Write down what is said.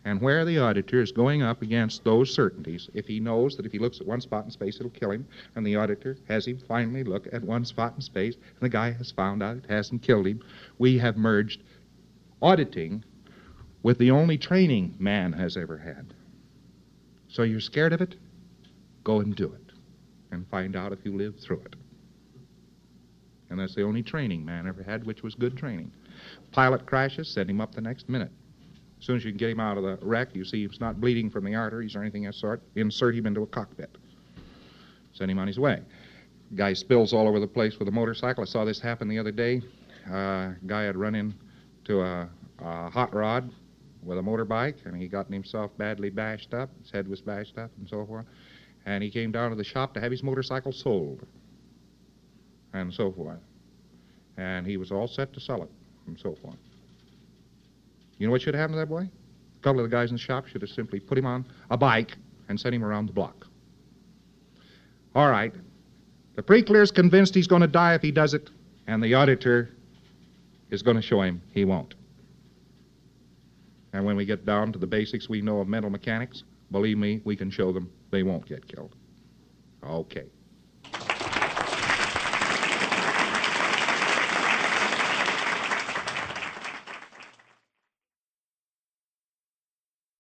and where the auditor is going up against those certainties, if he knows that if he looks at one spot in space it'll kill him, and the auditor has him finally look at one spot in space, and the guy has found out it hasn't killed him, we have merged auditing with the only training man has ever had. So you're scared of it? Go and do it, and find out if you live through it. And that's the only training man ever had, which was good training. Pilot crashes, send him up the next minute. As soon as you can get him out of the wreck, you see he's not bleeding from the arteries or anything of that sort, insert him into a cockpit. Send him on his way. Guy spills all over the place with a motorcycle. I saw this happen the other day. Guy had run into a hot rod with a motorbike, and he gotten himself badly bashed up. His head was bashed up and so forth. And he came down to the shop to have his motorcycle sold and so forth. And he was all set to sell it and so forth. You know what should have happened to that boy? A couple of the guys in the shop should have simply put him on a bike and sent him around the block. All right. The pre-clear's convinced he's going to die if he does it, and the auditor is going to show him he won't. And when we get down to the basics we know of mental mechanics, believe me, we can show them they won't get killed. Okay.